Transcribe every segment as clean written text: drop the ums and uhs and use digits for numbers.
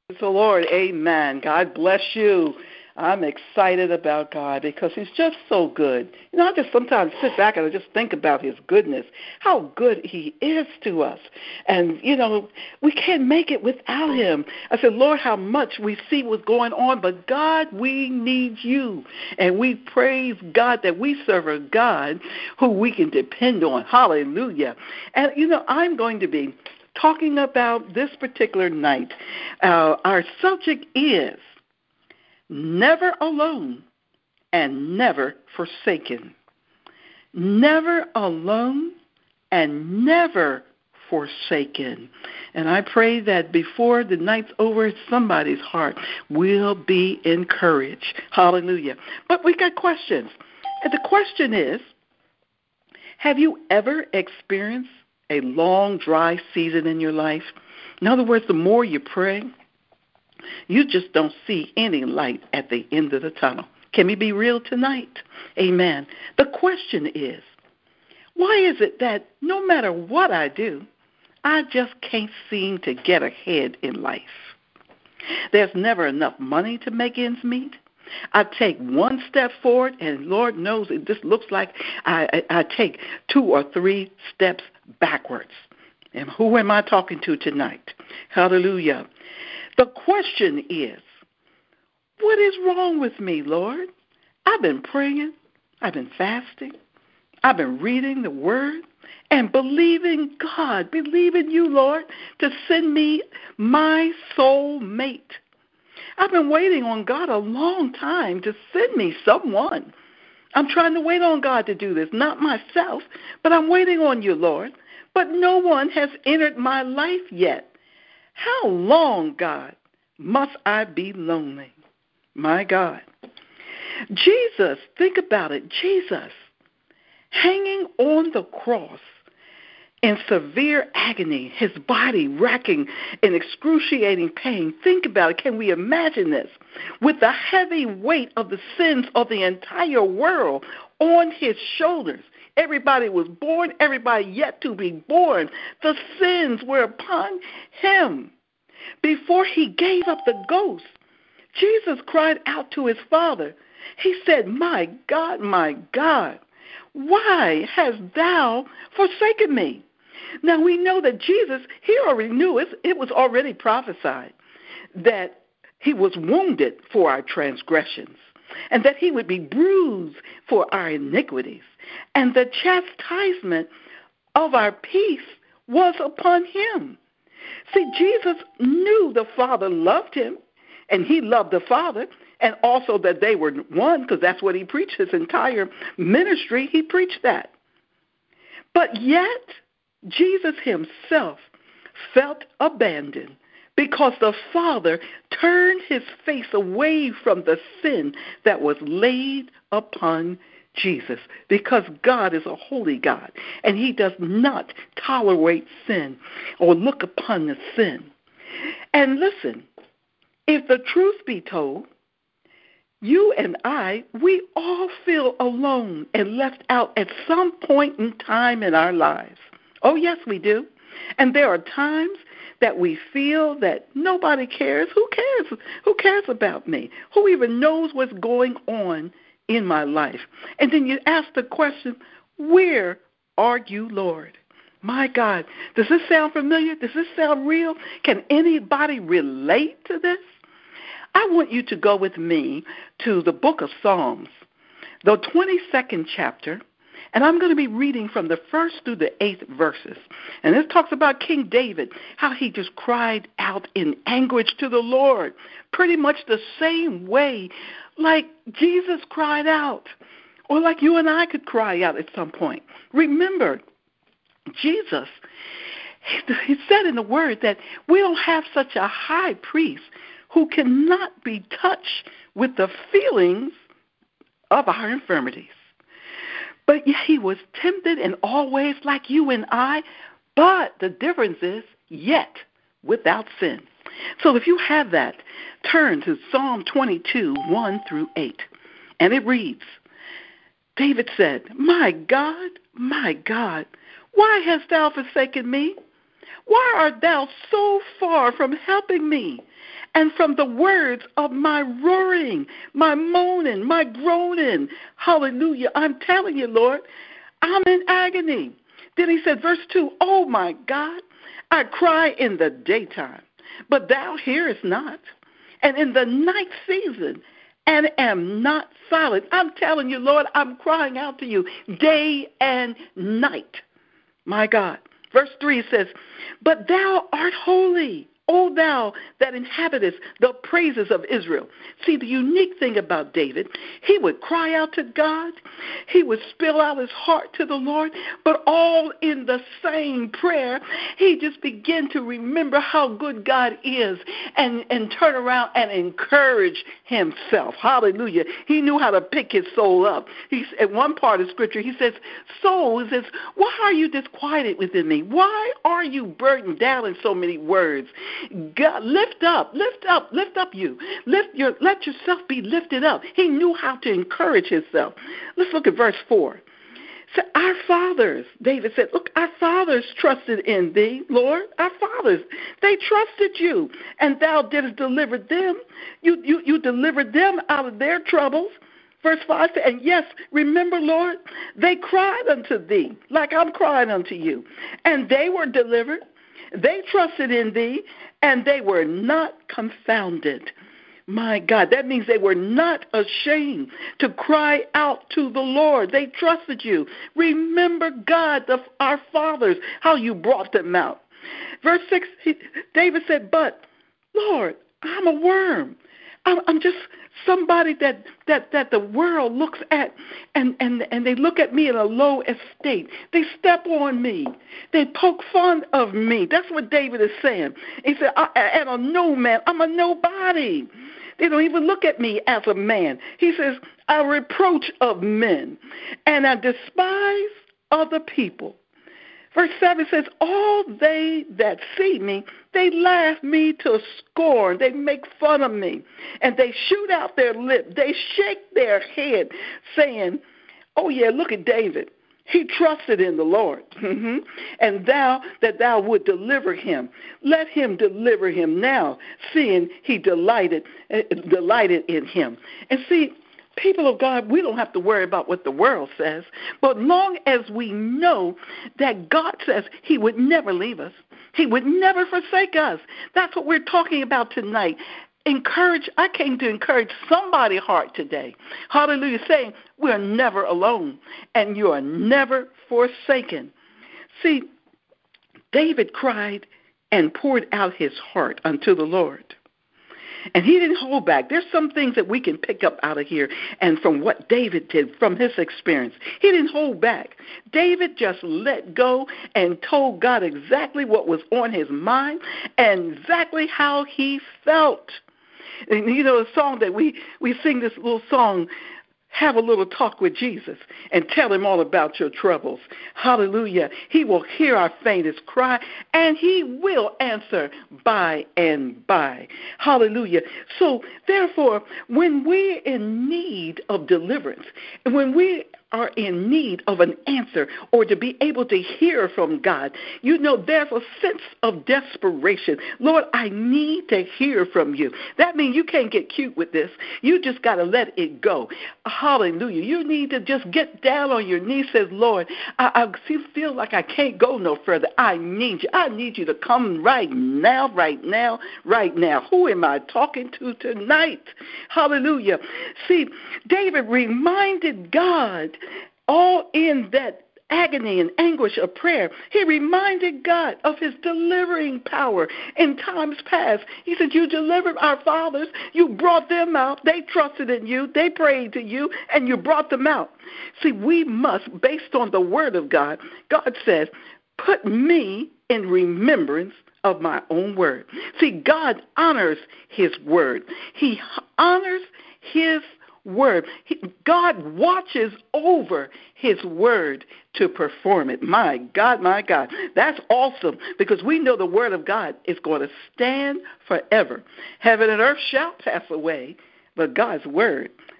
Praise the Lord. Amen. God bless you. I'm excited about God because He's just so good. I just sometimes sit back and I just think about His goodness, how good He is to us. And, we can't make it without Him. I said, Lord, how much we see what's going on, but God, we need you. And we praise God that we serve a God who we can depend on. Hallelujah. And, I'm going to be talking about this particular night. Our subject is never alone and never forsaken. Never alone and never forsaken. And I pray that before the night's over, somebody's heart will be encouraged. Hallelujah. But we got questions. And the question is, have you ever experienced a long, dry season in your life? In other words, the more you pray, you just don't see any light at the end of the tunnel. Can we be real tonight? Amen. The question is, why is it that no matter what I do, I just can't seem to get ahead in life? There's never enough money to make ends meet. I take one step forward, and Lord knows it just looks like I take 2 or 3 steps backwards. And who am I talking to tonight? Hallelujah. The question is, what is wrong with me, Lord? I've been praying, I've been fasting, I've been reading the Word, and believing God, believing you, Lord, to send me my soul mate. I've been waiting on God a long time to send me someone. I'm trying to wait on God to do this, not myself, but I'm waiting on you, Lord. But no one has entered my life yet. How long, God, must I be lonely? My God. Jesus, think about it. Jesus, hanging on the cross in severe agony, his body racking in excruciating pain. Think about it. Can we imagine this? With the heavy weight of the sins of the entire world on his shoulders. Everybody was born, everybody yet to be born. The sins were upon him. Before he gave up the ghost, Jesus cried out to his Father. He said, my God, why hast thou forsaken me? Now we know that Jesus, he already knew it was already prophesied that he was wounded for our transgressions and that he would be bruised for our iniquities. And the chastisement of our peace was upon him. See, Jesus knew the Father loved him, and he loved the Father, and also that they were one, because that's what he preached. His entire ministry, he preached that. But yet, Jesus himself felt abandoned because the Father turned his face away from the sin that was laid upon Jesus, because God is a holy God, and he does not tolerate sin or look upon the sin. And listen, if the truth be told, you and I, we all feel alone and left out at some point in time in our lives. Oh, yes, we do. And there are times that we feel that nobody cares. Who cares? Who cares about me? Who even knows what's going on in my life? And then you ask the question, where are you, Lord? My God, does this sound familiar? Does this sound real? Can anybody relate to this? I want you to go with me to the book of Psalms, the 22nd chapter, and I'm going to be reading from the 1st through the 8th verses. And this talks about King David, how he just cried out in anguish to the Lord, pretty much the same way like Jesus cried out, or like you and I could cry out at some point. Remember, Jesus, he said in the Word that we don't have such a high priest who cannot be touched with the feelings of our infirmities. But yet he was tempted in all ways like you and I, but the difference is yet without sin. So if you have that, turn to Psalm 22, 1 through 8. And it reads, David said, my God, why hast thou forsaken me? Why art thou so far from helping me, and from the words of my roaring, my moaning, my groaning? Hallelujah. I'm telling you, Lord, I'm in agony. Then he said, verse 2, oh my God, I cry in the daytime, but thou hearest not, and in the night season, and am not silent. I'm telling you, Lord, I'm crying out to you day and night. My God. Verse 3 says, but thou art holy, O thou that inhabitest the praises of Israel. See, the unique thing about David, he would cry out to God. He would spill out his heart to the Lord, but all in the same prayer, he just began to remember how good God is and turn around and encourage himself. Hallelujah. He knew how to pick his soul up. At one part of Scripture, he says, soul, he says, why are you disquieted within me? Why are you burdened down in so many words? God, lift up you. Let yourself be lifted up. He knew how to encourage himself. Let's look at verse 4. So our fathers, David said, look, our fathers trusted in thee, Lord. Our fathers, they trusted you, and thou didst deliver them. You delivered them out of their troubles. Verse 5 said, and yes, remember, Lord, they cried unto thee, like I'm crying unto you, and they were delivered. They trusted in thee, and they were not confounded. My God, that means they were not ashamed to cry out to the Lord. They trusted you. Remember, God, our fathers, how you brought them out. Verse 6, David said, but, Lord, I'm a worm. I'm just somebody that the world looks at, and they look at me in a low estate. They step on me. They poke fun of me. That's what David is saying. He said, and a no man, I'm a nobody. They don't even look at me as a man. He says, I reproach of men, and I despise other people. Verse 7 says, all they that see me, they laugh me to scorn. They make fun of me, and they shoot out their lip. They shake their head, saying, oh, yeah, look at David. He trusted in the Lord, and that thou would deliver him. Let him deliver him now, seeing he delighted in him. And see, people of God, we don't have to worry about what the world says. But long as we know that God says he would never leave us, he would never forsake us. That's what we're talking about tonight. I came to encourage somebody's heart today. Hallelujah, saying we're never alone and you are never forsaken. See, David cried and poured out his heart unto the Lord. And he didn't hold back. There's some things that we can pick up out of here and from what David did, from his experience. He didn't hold back. David just let go and told God exactly what was on his mind and exactly how he felt. And you know, a song that we sing, this little song, have a little talk with Jesus and tell him all about your troubles. Hallelujah. He will hear our faintest cry, and he will answer by and by. Hallelujah. So, therefore, when we're in need of deliverance, and when we are in need of an answer or to be able to hear from God, you know, there's a sense of desperation. Lord, I need to hear from you. That means you can't get cute with this. You just got to let it go. Hallelujah. You need to just get down on your knees, says, Lord, I feel like I can't go no further. I need you. I need you to come right now, right now, right now. Who am I talking to tonight? Hallelujah. See, David reminded God, all in that agony and anguish of prayer, he reminded God of his delivering power in times past. He said, you delivered our fathers. You brought them out. They trusted in you. They prayed to you, and you brought them out. See, we must, based on the word of God, God says, put me in remembrance of my own word. See, God honors his word. He honors his word. God watches over his word to perform it. My God, my God. That's awesome, because we know the word of God is going to stand forever. Heaven and earth shall pass away, but God's word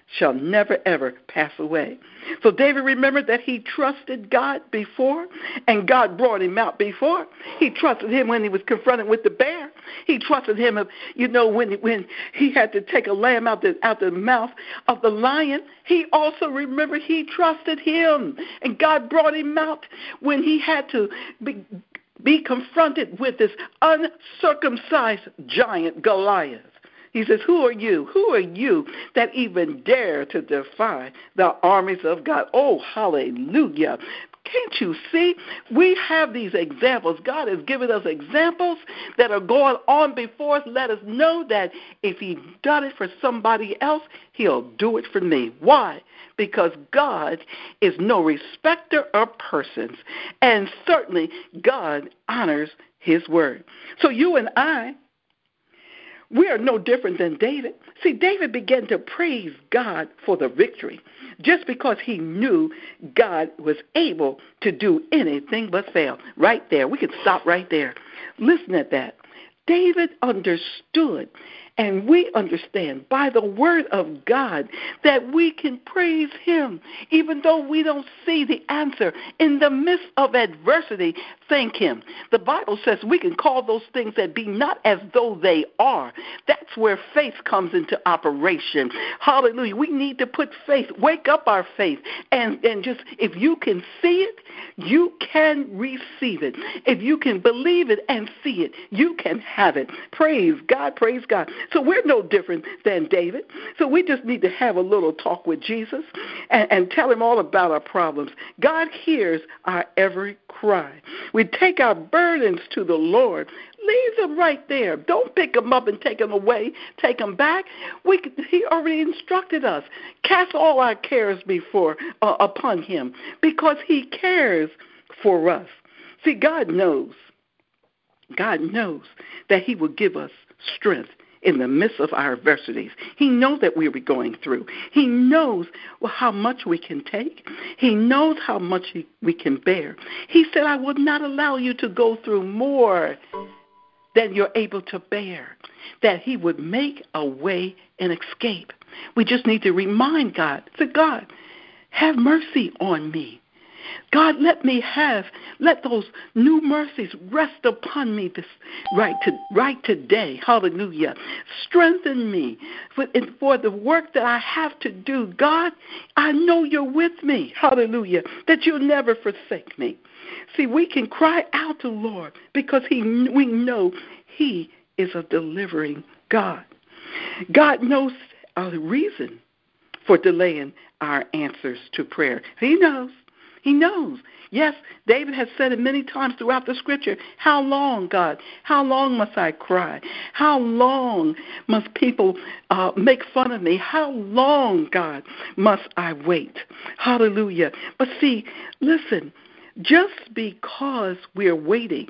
shall never, ever pass away. So David remembered that he trusted God before, and God brought him out before. He trusted him when he was confronted with the bear. He trusted him, when he had to take a lamb out the mouth of the lion. He also remembered he trusted him, and God brought him out when he had to be confronted with this uncircumcised giant Goliath. He says, who are you? Who are you that even dare to defy the armies of God? Oh, hallelujah. Can't you see? We have these examples. God has given us examples that are going on before us. Let us know that if He done it for somebody else, He'll do it for me. Why? Because God is no respecter of persons. And certainly God honors His word. So you and I, we are no different than David. See, David began to praise God for the victory just because he knew God was able to do anything but fail. Right there. We could stop right there. Listen at that. David understood, and we understand by the word of God that we can praise Him even though we don't see the answer. In the midst of adversity, thank Him. The Bible says we can call those things that be not as though they are. That's where faith comes into operation. Hallelujah. We need to put faith, wake up our faith, and just, if you can see it, you can receive it. If you can believe it and see it, you can have it. Praise God, praise God. So we're no different than David. So we just need to have a little talk with Jesus and tell Him all about our problems. God hears our every cry. We take our burdens to the Lord. Leave them right there. Don't pick them up and take them away. Take them back. He already instructed us. Cast all our cares upon Him because He cares for us. See, God knows that He will give us strength in the midst of our adversities. He knows that we will be going through. He knows how much we can take. He knows how much we can bear. He said, I will not allow you to go through more than you're able to bear, that He would make a way and escape. We just need to remind God, say, God, have mercy on me. God, let those new mercies rest upon me right today. Hallelujah. Strengthen me for the work that I have to do. God, I know You're with me. Hallelujah. That You'll never forsake me. See, we can cry out to the Lord because we know He is a delivering God. God knows the reason for delaying our answers to prayer. He knows. He knows. Yes, David has said it many times throughout the Scripture. How long, God? How long must I cry? How long must people make fun of me? How long, God, must I wait? Hallelujah. But see, listen, just because we're waiting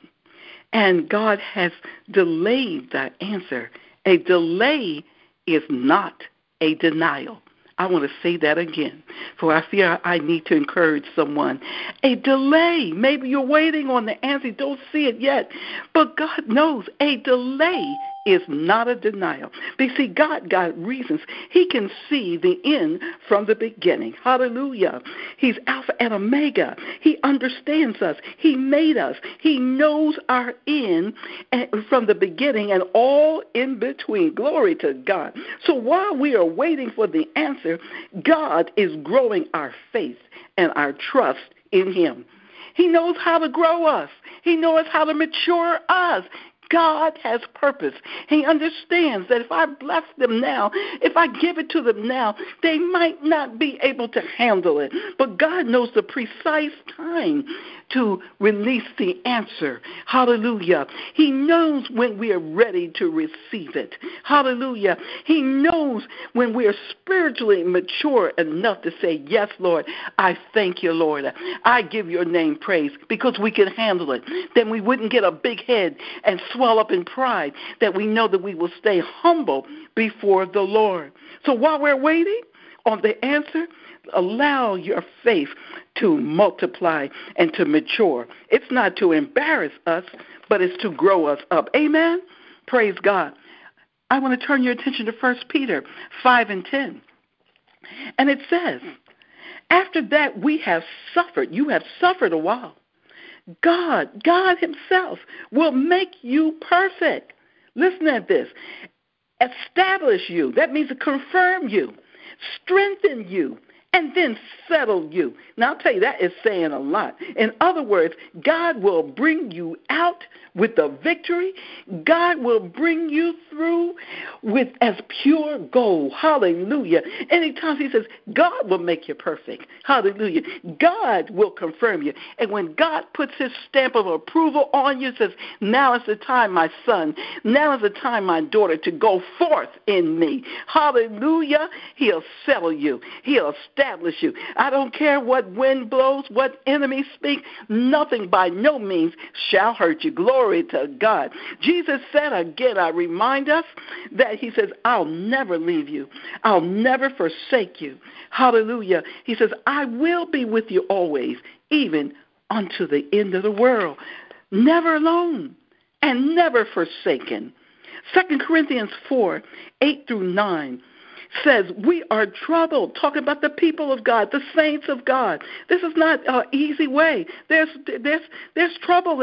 and God has delayed that answer, a delay is not a denial. I want to say that again, for I feel I need to encourage someone. A delay, maybe you're waiting on the answer, don't see it yet, but God knows a delay is not a denial. But see, God got reasons. He can see the end from the beginning. Hallelujah. He's Alpha and Omega. He understands us. He made us. He knows our end from the beginning and all in between. Glory to God. So while we are waiting for the answer, God is growing our faith and our trust in Him. He knows how to grow us. He knows how to mature us. God has purpose. He understands that if I bless them now, if I give it to them now, they might not be able to handle it. But God knows the precise time to release the answer. Hallelujah. He knows when we are ready to receive it. Hallelujah. He knows when we are spiritually mature enough to say, yes, Lord, I thank You, Lord. I give Your name praise because we can handle it. Then we wouldn't get a big head and swell up in pride, that we know that we will stay humble before the Lord. So while we're waiting on the answer, allow your faith to multiply and to mature. It's not to embarrass us, but it's to grow us up. Amen? Praise God. I want to turn your attention to 1 Peter 5:10. And it says, after that we have suffered, you have suffered a while, God himself will make you perfect. Listen at this. Establish you. That means to confirm you, strengthen you, and then settle you. Now, I'll tell you, that is saying a lot. In other words, God will bring you out with the victory. God will bring you through with as pure gold. Hallelujah. Anytime he says, God will make you perfect. Hallelujah. God will confirm you. And when God puts his stamp of approval on you, says, now is the time, my son. Now is the time, my daughter, to go forth in me. Hallelujah. He'll settle you. He'll establish you. I don't care what wind blows, what enemies speak. Nothing by no means shall hurt you. Glory to God. Jesus said again, I remind us that he says, I'll never leave you. I'll never forsake you. Hallelujah. He says, I will be with you always, even unto the end of the world. Never alone and never forsaken. 2 Corinthians 4, 8 through 9 says, we are troubled, talking about the people of God, the saints of God. This is not an easy way. There's trouble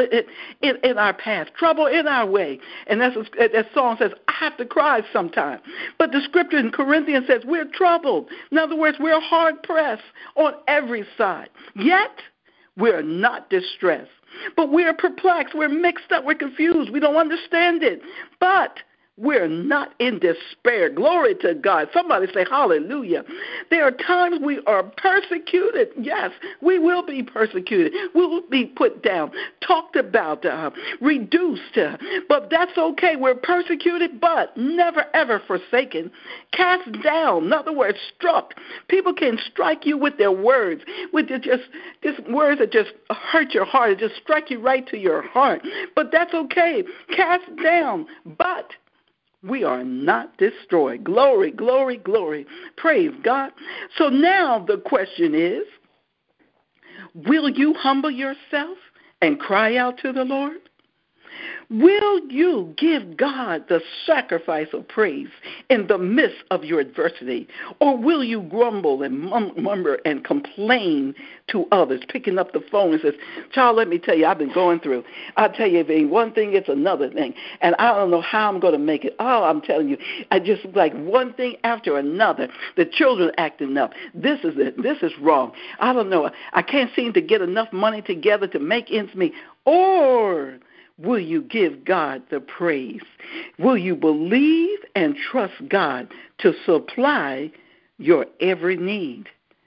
in our path, trouble in our way. And that song says, I have to cry sometime. But the scripture in Corinthians says, we're troubled. In other words, we're hard pressed on every side. Yet, we're not distressed. But we're perplexed, we're mixed up, we're confused, we don't understand it. But we're not in despair. Glory to God. Somebody say hallelujah. There are times we are persecuted. Yes, we will be persecuted. We will be put down, talked about, reduced. But that's okay. We're persecuted, but never, ever forsaken. Cast down. In other words, struck. People can strike you with their words, with just words that just hurt your heart. It just strike you right to your heart. But that's okay. Cast down, but we are not destroyed. Glory, glory, glory. Praise God. So now the question is, will you humble yourself and cry out to the Lord? Will you give God the sacrifice of praise in the midst of your adversity? Or will you grumble and murmur and complain to others, picking up the phone and says, child, let me tell you, I've been going through. I'll tell you, if it ain't one thing, it's another thing. And I don't know how I'm going to make it. Oh, I'm telling you, I just like one thing after another. The children acting up. This is it. This is wrong. I don't know. I can't seem to get enough money together to make ends meet. Or will you give God the praise? Will you believe and trust God to supply your every need?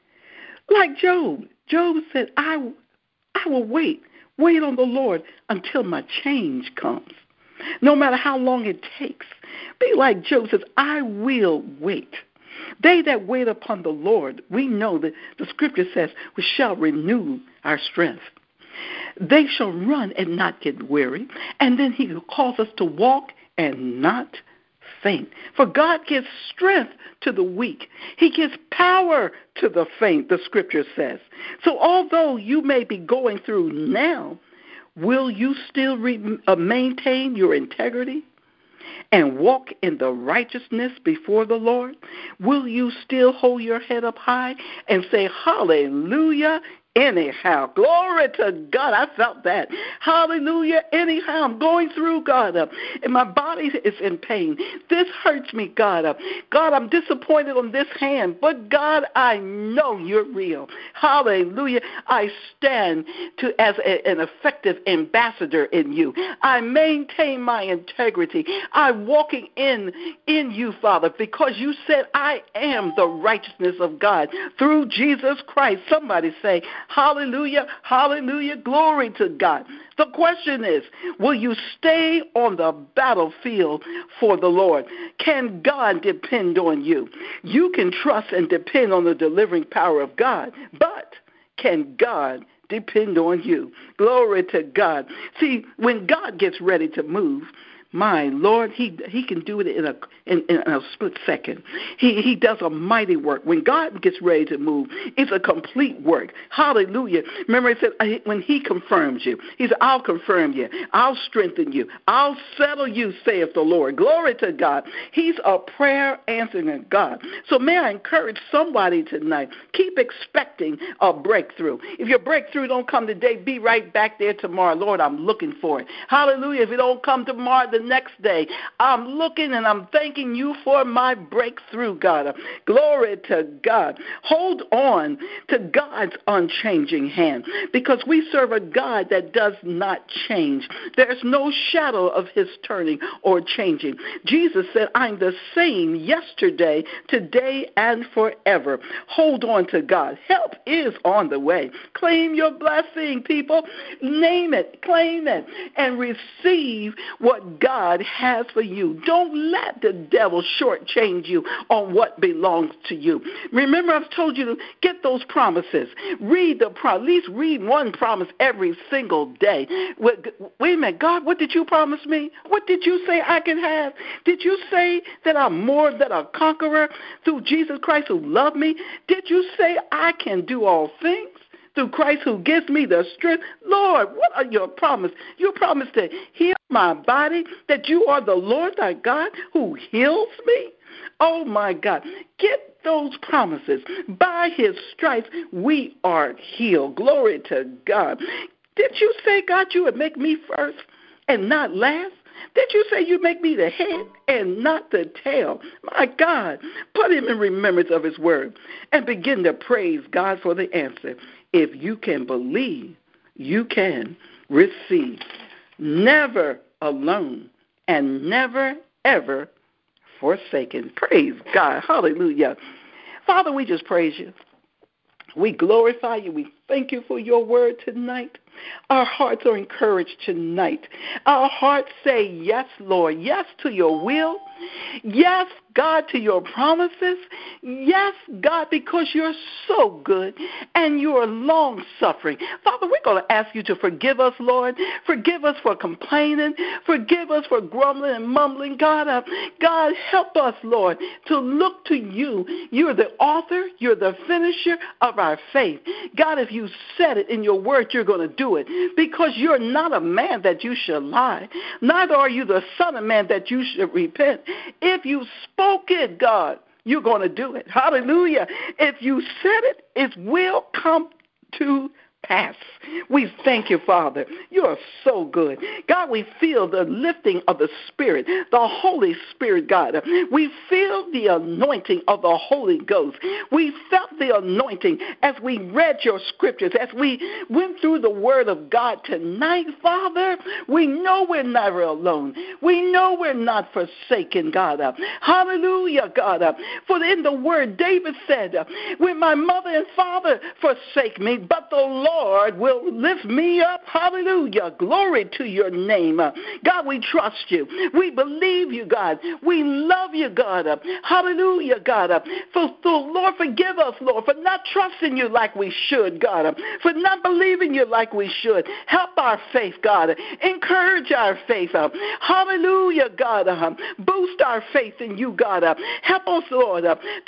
Like Job. Job said, I will wait on the Lord until my change comes. No matter how long it takes. Be like Job says, I will wait. They that wait upon the Lord, we know that the scripture says, we shall renew our strength. They shall run and not get weary. And then he calls us to walk and not faint. For God gives strength to the weak. He gives power to the faint, the scripture says. So although you may be going through now, will you still maintain your integrity and walk in the righteousness before the Lord? Will you still hold your head up high and say, hallelujah? Anyhow, glory to God. I felt that. Hallelujah. Anyhow, I'm going through, God, and my body is in pain. This hurts me, God. God, I'm disappointed on this hand, but God, I know you're real. Hallelujah. I stand as an effective ambassador in you. I maintain my integrity. I'm walking in you, Father, because you said I am the righteousness of God through Jesus Christ. Somebody say, hallelujah, hallelujah, glory to God. The question is, will you stay on the battlefield for the Lord? Can God depend on you? You can trust and depend on the delivering power of God, but can God depend on you? Glory to God. See, when God gets ready to move, My Lord, he can do it in a split second. He does a mighty work. When God gets ready to move, it's a complete work. Hallelujah. Remember, he said when he confirms you, he said, I'll confirm you. I'll strengthen you. I'll settle you, saith the Lord. Glory to God. He's a prayer answering God. So may I encourage somebody tonight, keep expecting a breakthrough. If your breakthrough don't come today, be right back there tomorrow. Lord, I'm looking for it. Hallelujah. If it don't come tomorrow, the next day, I'm looking and I'm thanking you for my breakthrough, God. Glory to God. Hold on to God's unchanging hand, because we serve a God that does not change. There's no shadow of his turning or changing. Jesus said, I'm the same yesterday, today, and forever. Hold on to God. Help is on the way. Claim your blessing, people. Name it, claim it, and receive what God has for you. Don't let the devil shortchange you on what belongs to you. Remember, I've told you to get those promises. Read the promise. At least read one promise every single day. Wait a minute, God, what did you promise me? What did you say I can have? Did you say that I'm more than a conqueror through Jesus Christ who loved me? Did you say I can do all things through Christ who gives me the strength? Lord, what are your promises? You promised to heal my body, that you are the Lord thy God who heals me? Oh, my God. Get those promises. By his stripes, we are healed. Glory to God. Did you say, God, you would make me first and not last? Did you say you make me the head and not the tail? My God, put him in remembrance of his word and begin to praise God for the answer. If you can believe, you can receive. Never alone and never, ever forsaken. Praise God. Hallelujah. Father, we just praise you. We glorify you. We thank you for your word tonight. Our hearts are encouraged tonight. Our hearts say, yes, Lord, yes to your will. Yes, God, to your promises. Yes, God, because you're so good and you're long-suffering. Father, we're going to ask you to forgive us, Lord. Forgive us for complaining. Forgive us for grumbling and mumbling. God, help us, Lord, to look to you. You're the author. You're the finisher of our faith. God, if you said it in your word, you're going to do it, because you're not a man that you should lie. Neither are you the son of man that you should repent. If you spoke it, God, you're going to do it. Hallelujah. If you said it, it will come to pass. We thank you, Father. You are so good. God, we feel the lifting of the Spirit, the Holy Spirit, God. We feel the anointing of the Holy Ghost. We felt the anointing as we read your scriptures, as we went through the Word of God tonight, Father. We know we're never alone. We know we're not forsaken, God. Hallelujah, God. For in the Word, David said, when my mother and father forsake me, but the Lord will lift me up. Hallelujah. Glory to your name. God, we trust you. We believe you, God. We love you, God. Hallelujah, God. Lord, forgive us, Lord, for not trusting you like we should, God. For not believing you like we should. Help our faith, God. Encourage our faith. Hallelujah, God. Boost our faith in you, God. Help us, Lord,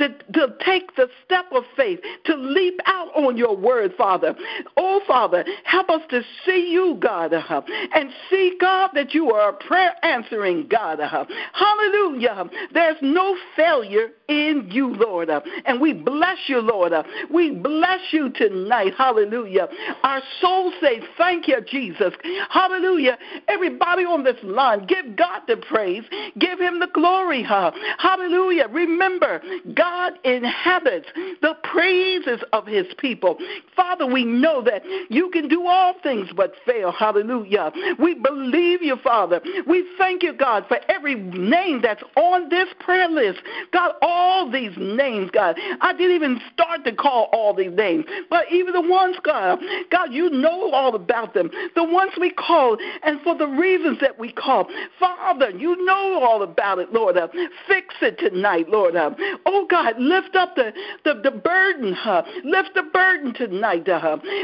to take the step of faith, to leap out on your word, Father. Oh, Father, help us to see you, God, and see, God, that you are a prayer answering God. Hallelujah. There's no failure in you, Lord. And we bless you, Lord. We bless you tonight. Hallelujah. Our souls say, thank you, Jesus. Hallelujah. Everybody on this line, give God the praise. Give him the glory. Hallelujah. Remember, God inhabits the praises of his people. Father, we know that you can do all things but fail. Hallelujah. We believe you, Father. We thank you, God, for every name that's on this prayer list. God, all these names, God. I didn't even start to call all these names, but even the ones, God, you know all about them. The ones we call, and for the reasons that we call. Father, you know all about it, Lord. Fix it tonight, Lord. Oh, God, lift up the burden. Lift the burden tonight.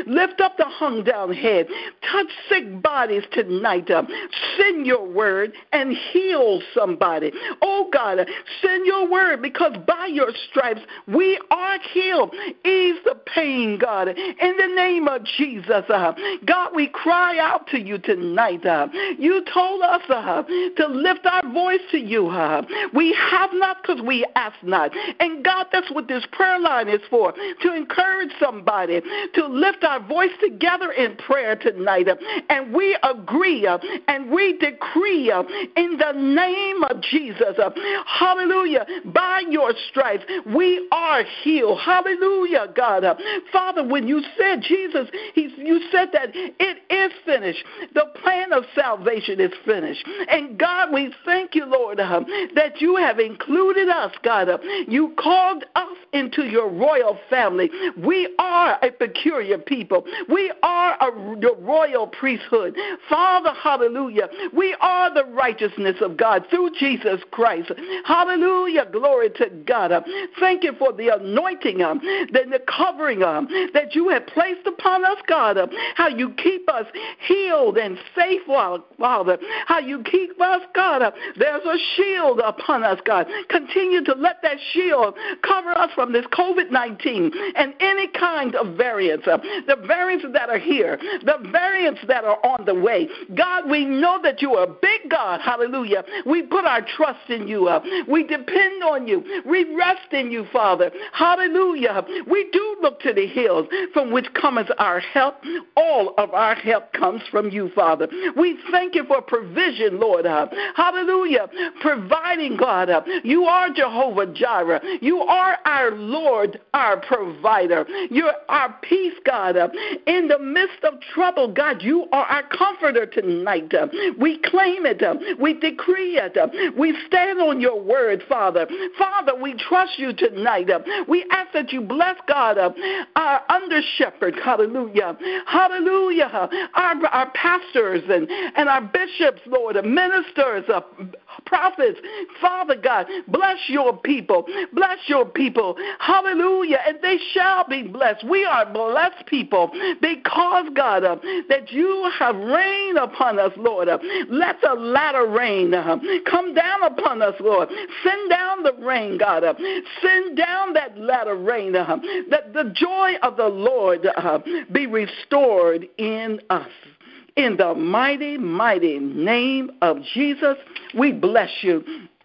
Lift up the hung down head. Touch sick bodies tonight. Send your word and heal somebody. Oh God, send your word, because by your stripes we are healed. Ease the pain, God, in the name of Jesus. God, we cry out to you tonight. You told us to lift our voice to you. We have not because we ask not. And God, that's what this prayer line is for, to encourage somebody to lift our voice together in prayer tonight. And we agree and we decree in the name of Jesus. Hallelujah. By your stripes, we are healed. Hallelujah, God. Father, when you said, Jesus, you said that it is finished. The plan of salvation is finished. And God, we thank you, Lord, that you have included us, God. You called us into your royal family. We are a peculiar people. We are your royal priesthood. Father, hallelujah. We are the righteousness of God through Jesus Christ. Hallelujah. Glory to God. Thank you for the anointing, the covering that you have placed upon us, God. How you keep us healed and safe, Father. How you keep us, God. There's a shield upon us, God. Continue to let that shield cover us from this COVID-19 and any kind of variants, the variants that are here, the variants that are on the way. God, we know that you are a big God. Hallelujah. We put our trust in you. We depend on you. We rest in you, Father. Hallelujah. We do look to the hills from which cometh our help. All of our help comes from you, Father. We thank you for provision, Lord. Hallelujah. Providing, God. You are Jehovah Jireh. You are our Lord, our provider. You're our peace, God. In the midst of trouble, God, you are our comforter tonight. We claim it. We decree it. We stand on your word, Father. Father, we trust you tonight. We ask that you bless, God, our under shepherd. Hallelujah. Hallelujah. Our pastors and our bishops, Lord, ministers, prophets. Father God, bless your people. Bless your people. Hallelujah. And they shall be blessed. We are blessed people because, God, that you have rained upon us, Lord. Let the latter rain come down upon us, Lord. Send down the rain, God. Send down that latter rain. That the joy of the Lord be restored in us. In the mighty, mighty name of Jesus, we bless you.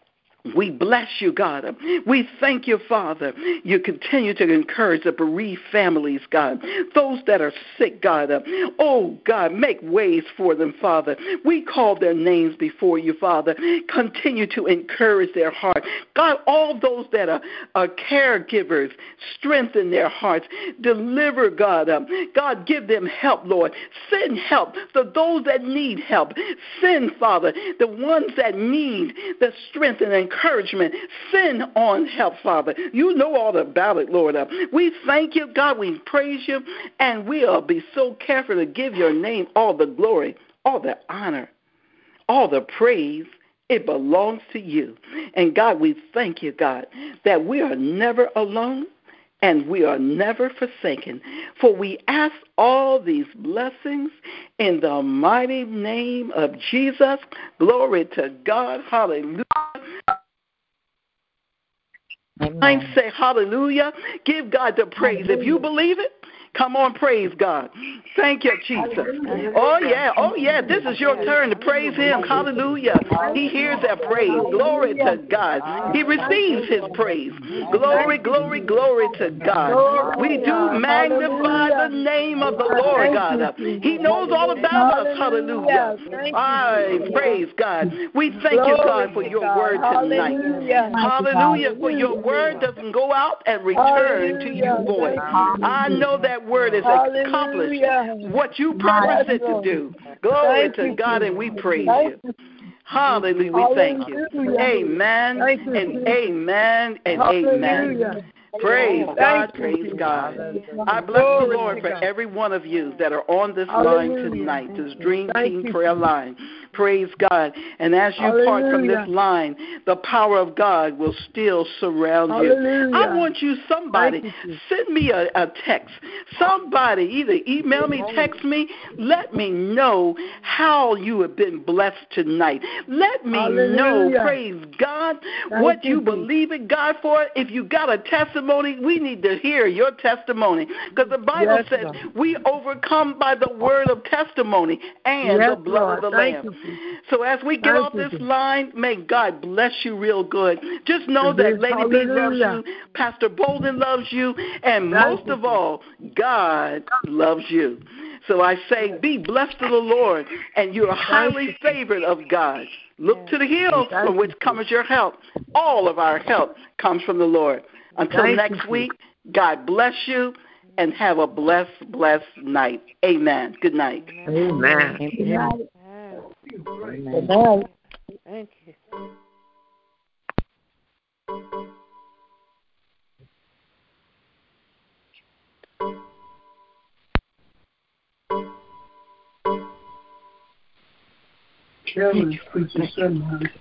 We bless you, God. We thank you, Father. You continue to encourage the bereaved families, God. Those that are sick, God. Oh, God, make ways for them, Father. We call their names before you, Father. Continue to encourage their heart. God, all those that are caregivers, strengthen their hearts. Deliver, God. God, give them help, Lord. Send help to those that need help. Send, Father, the ones that need the strength and encouragement. Send on help, Father. You know all about it, Lord. We thank you, God. We praise you, and we'll be so careful to give your name all the glory, all the honor, all the praise. It belongs to you. And God, we thank you, God, that we are never alone and we are never forsaken. For we ask all these blessings in the mighty name of Jesus. Glory to God. Hallelujah. I say hallelujah. Give God the praise. Hallelujah. If you believe it, come on, praise God. Thank you, Jesus. Hallelujah. Oh, yeah. This is your turn to praise him. Hallelujah. He hears that praise. Glory to God. He receives his praise. Glory, glory, glory to God. We do magnify the name of the Lord, God. He knows all about us. Hallelujah. Praise God. We thank you, God, for your word tonight. Hallelujah. For your word doesn't go out and return to you void. I know that word is accomplished what you purposed it to do. Glory to God, and we praise you. Hallelujah. We thank you. Amen and amen and amen. Praise God, praise God. I bless the Lord for every one of you that are on this line tonight, this Dream Team prayer line. Praise God. And as you part from this line, the power of God will still surround you. I want you, somebody, send me a text. Somebody, either email me, text me. Let me know how you have been blessed tonight. Let me know, praise God, what you believe in God for. If you got a testimony, we need to hear your testimony. Because the Bible says we overcome by the word of testimony and the blood of the Lamb. So as we get off this line, may God bless you real good. Just know that Lady B loves you, Pastor Bolden loves you, and most of all, God loves you. So I say, be blessed to the Lord, and you're highly favored of God. Look to the hills from which comes your help. All of our help comes from the Lord. Until next week, God bless you, and have a blessed night. Amen. Good night. Amen. Amen. Amen. Thank you. Carolyn's preaching sermon.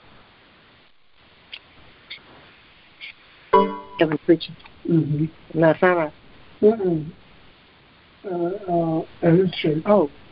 Carolyn preaching. Mm-hmm. Not Sarah. At his church. Oh.